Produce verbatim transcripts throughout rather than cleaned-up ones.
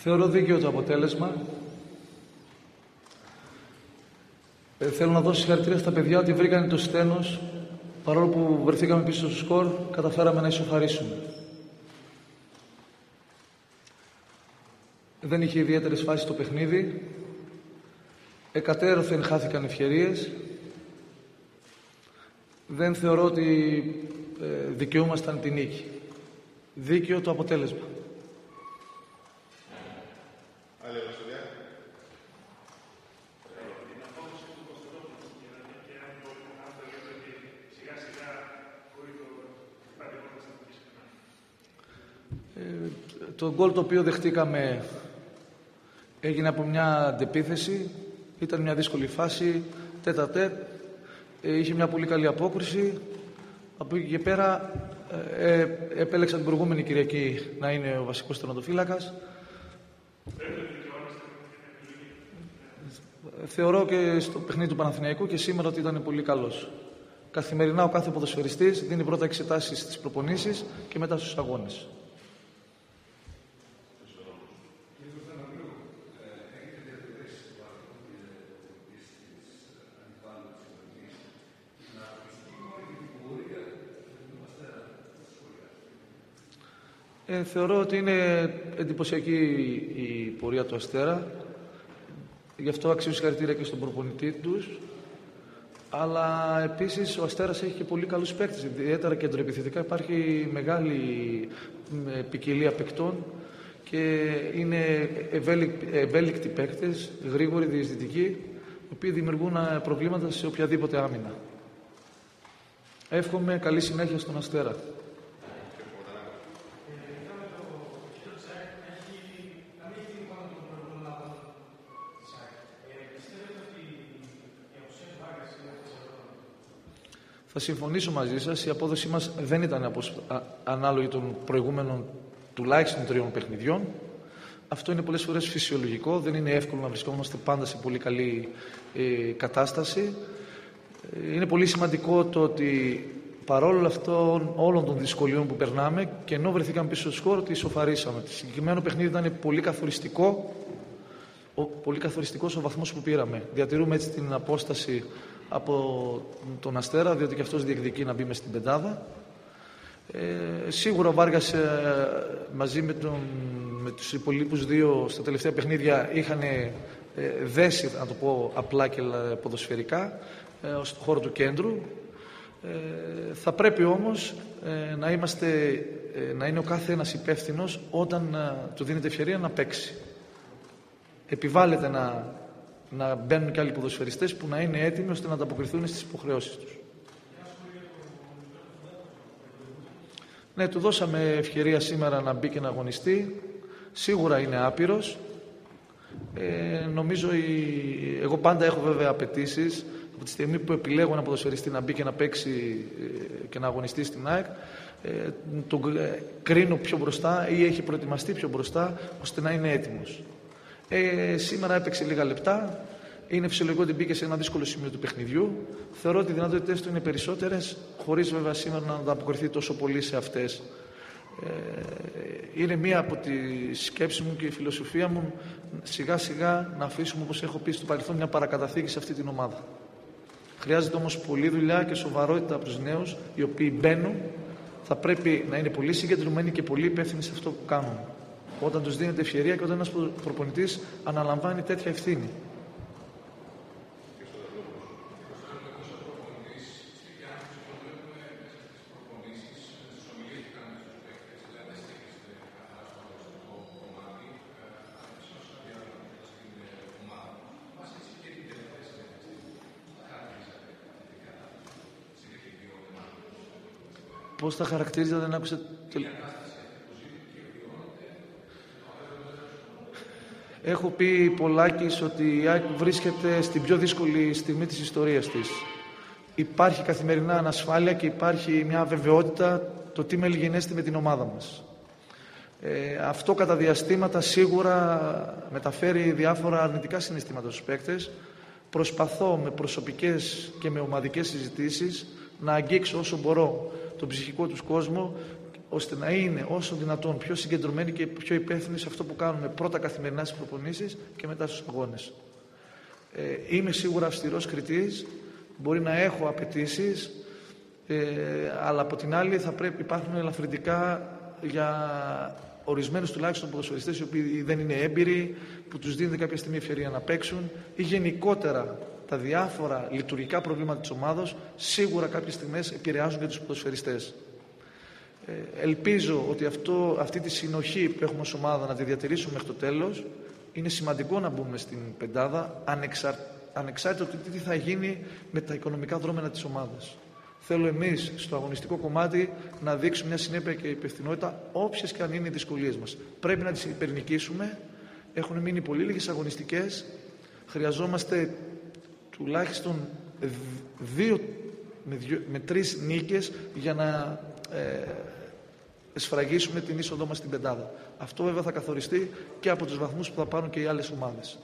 Θεωρώ δίκαιο το αποτέλεσμα. Ε, θέλω να δώσω συγχαρητήρια στα παιδιά ότι βρήκαν το στένος. Παρόλο που βρεθήκαμε πίσω στο σκορ, καταφέραμε να ισοφαρίσουμε. Δεν είχε ιδιαίτερες φάσεις το παιχνίδι. Εκατέρωθεν χάθηκαν ευκαιρίες. Δεν θεωρώ ότι ε, δικαιούμασταν την νίκη. Δίκαιο το αποτέλεσμα. Ε, το γκολ το οποίο δεχτήκαμε έγινε από μια αντεπίθεση. Ήταν μια δύσκολη φάση, τέτα τέτ. Ε, είχε μια πολύ καλή απόκριση. Από εκεί και πέρα ε, ε, επέλεξα την προηγούμενη Κυριακή να είναι ο βασικός τερματοφύλακας. Θεωρώ και στο παιχνίδι του Παναθηναϊκού και σήμερα ότι ήταν πολύ καλός. Καθημερινά ο κάθε ποδοσφαιριστής δίνει πρώτα εξετάσεις στις προπονήσεις και μετά στους αγώνες. Ε, θεωρώ ότι είναι εντυπωσιακή η πορεία του Αστέρα. Γι' αυτό αξίζει συγχαρητήρια και στον προπονητή τους. Αλλά επίσης ο Αστέρας έχει και πολύ καλούς παίκτες. Ιδιαίτερα κεντροεπιθετικά υπάρχει μεγάλη ποικιλία παικτών και είναι ευέλικτοι παίκτες, γρήγοροι, διεισδυτικοί, οι οποίοι δημιουργούν προβλήματα σε οποιαδήποτε άμυνα. Εύχομαι καλή συνέχεια στον Αστέρα. Θα συμφωνήσω μαζί σας, η απόδοσή μας δεν ήταν ανάλογη των προηγούμενων τουλάχιστον τριών παιχνιδιών. Αυτό είναι πολλές φορές φυσιολογικό, δεν είναι εύκολο να βρισκόμαστε πάντα σε πολύ καλή ε, κατάσταση. Είναι πολύ σημαντικό το ότι παρόλο αυτών όλων των δυσκολιών που περνάμε και ενώ βρεθήκαμε πίσω στο σκορ, ότι ισοφαρίσαμε. Το συγκεκριμένο παιχνίδι ήταν πολύ καθοριστικό, ο, πολύ καθοριστικός ο βαθμός που πήραμε. Διατηρούμε έτσι την απόσταση από τον Αστέρα, διότι και αυτός διεκδικεί να μπει μες στην πεντάδα. Ε, σίγουρα ο Βάργας ε, μαζί με, τον, με τους υπολείπους δύο στα τελευταία παιχνίδια είχαν ε, δέσει, να το πω απλά και ποδοσφαιρικά, ε, στον χώρο του κέντρου. Ε, θα πρέπει όμως ε, να, είμαστε, ε, να είναι ο κάθε ένας υπεύθυνος όταν ε, του δίνεται ευκαιρία να παίξει. Επιβάλλεται να να μπαίνουν και άλλοι ποδοσφαιριστές που να είναι έτοιμοι ώστε να ανταποκριθούν στις υποχρεώσεις τους. Ναι, του δώσαμε ευκαιρία σήμερα να μπει και να αγωνιστεί. Σίγουρα είναι άπειρος. Ε, νομίζω η... Εγώ πάντα έχω βέβαια απαιτήσεις. Από τη στιγμή που επιλέγω ένα ποδοσφαιριστή να μπει και να παίξει ε, και να αγωνιστεί στην ΑΕΚ, ε, τον ε, κρίνω πιο μπροστά ή έχει προετοιμαστεί πιο μπροστά ώστε να είναι έτοιμος. Ε, σήμερα έπαιξε λίγα λεπτά. Είναι φυσιολογικό ότι μπήκε σε ένα δύσκολο σημείο του παιχνιδιού. Θεωρώ ότι οι δυνατότητες του είναι περισσότερες, χωρίς βέβαια σήμερα να ανταποκριθεί τόσο πολύ σε αυτές. Ε, είναι μία από τις σκέψεις μου και η φιλοσοφία μου σιγά σιγά να αφήσουμε, όπως έχω πει στο παρελθόν, μια παρακαταθήκη σε αυτή την ομάδα. Χρειάζεται όμως πολλή δουλειά και σοβαρότητα από τους νέους, οι οποίοι μπαίνουν. Θα πρέπει να είναι πολύ συγκεντρωμένοι και πολύ υπεύθυνοι σε αυτό που κάνουν. Όταν τους δίνεται ευκαιρία και όταν ένας προπονητής αναλαμβάνει τέτοια ευθύνη. Πώς τα χαρακτηρίζετε, δεν άκουσα... Έχω πει πολλάκις ότι η ΑΕΚ βρίσκεται στην πιο δύσκολη στιγμή της ιστορίας της. Υπάρχει καθημερινά ανασφάλεια και υπάρχει μια αβεβαιότητα το τι μελιγενέστε με την ομάδα μας. Ε, αυτό κατά διαστήματα σίγουρα μεταφέρει διάφορα αρνητικά συναισθήματα στους παίκτες. Προσπαθώ με προσωπικές και με ομαδικές συζητήσεις να αγγίξω όσο μπορώ τον ψυχικό τους κόσμο ώστε να είναι όσο δυνατόν πιο συγκεντρωμένοι και πιο υπεύθυνοι σε αυτό που κάνουμε πρώτα καθημερινά στις προπονήσεις και μετά στους αγώνες. Ε, είμαι σίγουρα αυστηρός κριτής, μπορεί να έχω απαιτήσεις, ε, αλλά από την άλλη θα πρέπει υπάρχουν ελαφρυντικά για ορισμένους τουλάχιστον ποδοσφαιριστές οι οποίοι δεν είναι έμπειροι, που τους δίνεται κάποια στιγμή ευκαιρία να παίξουν, ή γενικότερα τα διάφορα λειτουργικά προβλήματα της ομάδος σίγουρα κάποιες στιγμές επηρεάζουν και τους ποδοσφαιριστές. Ε, ελπίζω ότι αυτό, αυτή τη συνοχή που έχουμε ως ομάδα να τη διατηρήσουμε μέχρι το τέλος. Είναι σημαντικό να μπούμε στην πεντάδα ανεξάρ, ανεξάρτητα του τι θα γίνει με τα οικονομικά δρόμενα της ομάδας. Θέλω εμείς στο αγωνιστικό κομμάτι να δείξουμε μια συνέπεια και υπευθυνότητα όποιες και αν είναι οι δυσκολίες μας. Πρέπει να τις υπερνικήσουμε. Έχουν μείνει πολύ λίγες αγωνιστικές. Χρειαζόμαστε τουλάχιστον δύο με, δύο, με τρεις νίκες για να ε, εσφραγίσουμε την είσοδό μας στην πεντάδα. Αυτό βέβαια θα καθοριστεί και από τους βαθμούς που θα πάρουν και οι άλλες ομάδες.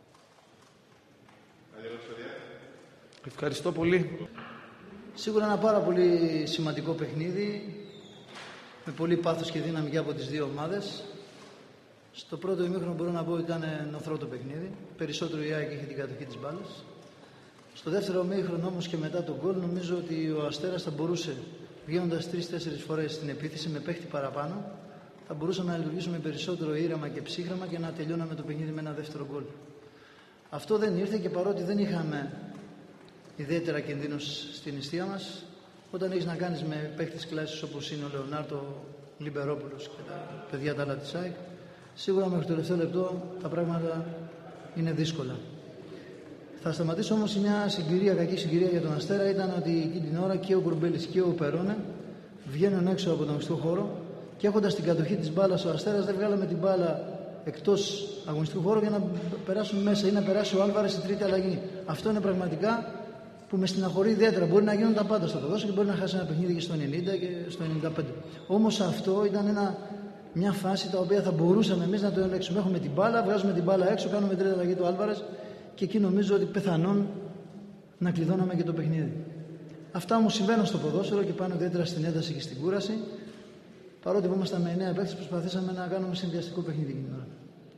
Ευχαριστώ πολύ. Σίγουρα ένα πάρα πολύ σημαντικό παιχνίδι, με πολύ πάθος και δύναμη και από τις δύο ομάδες. Στο πρώτο ημίχρονο μπορώ να πω ότι ήταν νοθρό το παιχνίδι. Περισσότερο η ΑΕΚ είχε την κατοχή της μπάλας. Στο δεύτερο ημίχρονο όμως και μετά τον γκολ, νομίζω ότι ο Αστέρας θα μπορούσε, βγαίνοντας τρεις-τέσσερις φορές στην επίθεση με παίχτη παραπάνω, θα μπορούσαμε να λειτουργήσουμε περισσότερο ήρεμα και ψύχραμα και να τελειώναμε το παιχνίδι με ένα δεύτερο γκολ. Αυτό δεν ήρθε και παρότι δεν είχαμε ιδιαίτερα κινδύνους στην νηστεία μας, όταν έχεις να κάνεις με παίχτες κλάσης όπως είναι ο Λεωνάρτο, Λιμπερόπουλος και τα παιδιά τα άλλα της ΑΕΚ, σίγουρα μέχρι το τελευταίο λεπτό τα πράγματα είναι δύσκολα. Θα σταματήσω όμως σε μια συγκυρία, κακή συγκυρία για τον Αστέρα. Ήταν ότι εκείνη την ώρα και ο Κουρμπέλης και ο Περόνε βγαίνουν έξω από τον μεικτό χώρο και έχοντας την κατοχή της μπάλας ο Αστέρας δεν βγάλαμε την μπάλα εκτός αγωνιστικού χώρου για να περάσουν μέσα ή να περάσει ο Άλβαρες στη τρίτη αλλαγή. Αυτό είναι πραγματικά που με στεναχωρεί ιδιαίτερα. Μπορεί να γίνουν τα πάντα στο ποδόσφαιρο και μπορεί να χάσει ένα παιχνίδι και στο ενενήντα και στο ενενήντα πέντε. Όμως αυτό ήταν ένα, μια φάση τα οποία θα μπορούσαμε εμείς να το ελέγξουμε. Έχουμε την μπάλα, βγάζουμε την μπάλα έξω, κάνουμε τρίτη αλλαγή του Άλβαρες και εκεί νομίζω ότι πιθανόν να κλειδώναμε και το παιχνίδι. Αυτά όμως συμβαίνουν στο ποδόσφαιρο και πάνε ιδιαίτερα στην ένταση και στην κούραση. Παρότι που ήμασταν με εννέα παίκτες, προσπαθήσαμε να κάνουμε συνδυαστικό παιχνίδι εκείνη την ώρα.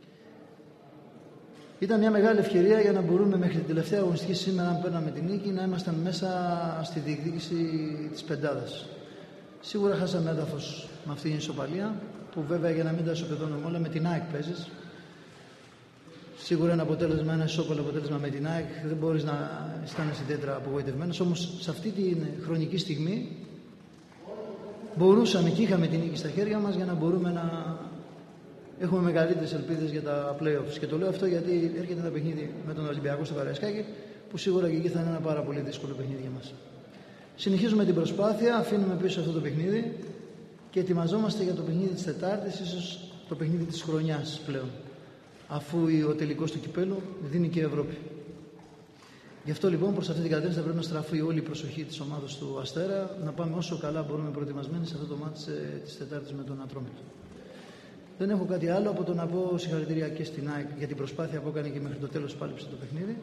Ήταν μια μεγάλη ευκαιρία για να μπορούμε μέχρι την τελευταία αγωνιστική σήμερα, αν παίρναμε την νίκη, να ήμασταν μέσα στη διεκδίκηση της πεντάδας. Σίγουρα χάσαμε έδαφος με αυτή την ισοπαλία, που βέβαια για να μην τα ισοπεδώνουμε όλα, με την ΑΕΚ παίζεις. Σίγουρα ένα αποτέλεσμα, ένα ισόπαλο αποτέλεσμα με την ΑΕΚ, δεν μπορείς να αισθάνεσαι ιδιαίτερα απογοητευμένος. Όμως σε αυτή τη χρονική στιγμή μπορούσαμε και είχαμε την νίκη στα χέρια μας για να μπορούμε να έχουμε μεγαλύτερες ελπίδες για τα play-offs. Και το λέω αυτό γιατί έρχεται ένα παιχνίδι με τον Ολυμπιακό στο Καραϊσκάκι, που σίγουρα και εκεί θα είναι ένα πάρα πολύ δύσκολο παιχνίδι για μας. Συνεχίζουμε την προσπάθεια, αφήνουμε πίσω αυτό το παιχνίδι και ετοιμαζόμαστε για το παιχνίδι της Τετάρτης, ίσως το παιχνίδι της χρονιάς πλέον, αφού ο τελικός του κυπέλου δίνει και Ευρώπη. Γι' αυτό λοιπόν προς αυτή την κατεύθυνση θα πρέπει να στραφεί όλη η προσοχή της ομάδας του Αστέρα, να πάμε όσο καλά μπορούμε προετοιμασμένοι σε αυτό το μάτς της Τετάρτης με τον Ατρόμητο. Δεν έχω κάτι άλλο από το να πω συγχαρητήρια και στην ΑΕΚ για την προσπάθεια που έκανε και μέχρι το τέλος πάλεψε το παιχνίδι.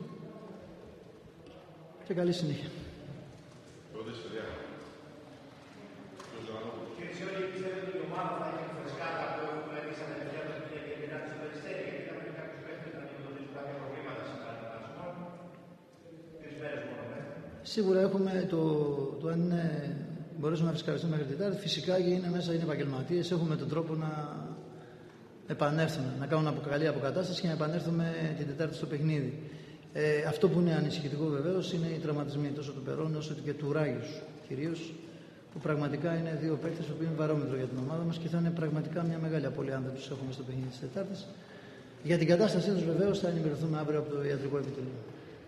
Και καλή συνέχεια. Σίγουρα έχουμε το, το αν είναι, μπορέσουμε να φυσικαριστούμε μέχρι την Τετάρτη. Φυσικά και είναι μέσα, είναι επαγγελματίες. Έχουμε τον τρόπο να επανέλθουμε, να κάνουμε καλή αποκατάσταση και να επανέλθουμε την Τετάρτη στο παιχνίδι. Ε, αυτό που είναι ανησυχητικό βεβαίως είναι οι τραυματισμοί τόσο του Περών όσο και του Ράγιους κυρίως, που πραγματικά είναι δύο παίκτες που είναι βαρόμετρο για την ομάδα μας και θα είναι πραγματικά μια μεγάλη απώλεια αν δεν τους έχουμε στο παιχνίδι της Τετάρτης. Για την κατάστασή τους βεβαίως θα ενημερωθούμε αύριο από το ιατρικό επιτελείο.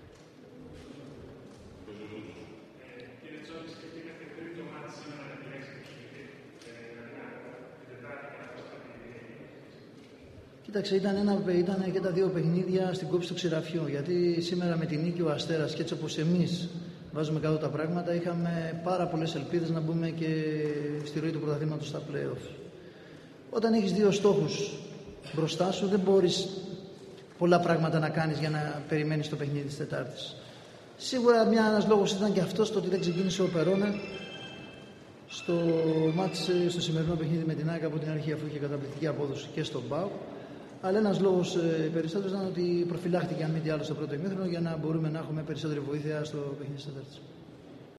Κοίταξε, ήταν, ένα, ήταν και τα δύο παιχνίδια στην κόψη του Ξηραφιού. Γιατί σήμερα με την νίκη ο Αστέρας και έτσι όπως εμείς βάζουμε κάτω τα πράγματα, είχαμε πάρα πολλές ελπίδες να μπούμε και στη ροή του πρωταθλήματος στα play-off. Όταν έχεις δύο στόχους μπροστά σου, δεν μπορείς πολλά πράγματα να κάνεις για να περιμένεις το παιχνίδι της Τετάρτης. Σίγουρα μια, ένας λόγος ήταν και αυτός, το ότι δεν ξεκίνησε ο Περόνε Στο μάτς, στο σημερινό παιχνίδι με την ΑΕΚ από την αρχή, αφού είχε καταπληκτική απόδοση και στον ΠΑΟΚ. Αλλά ένας λόγος περισσότερος ήταν ότι προφυλάχτηκε αν μη τι άλλο στο πρώτο ημίχρονο για να μπορούμε να έχουμε περισσότερη βοήθεια στο παιχνίδι της Τετάρτης.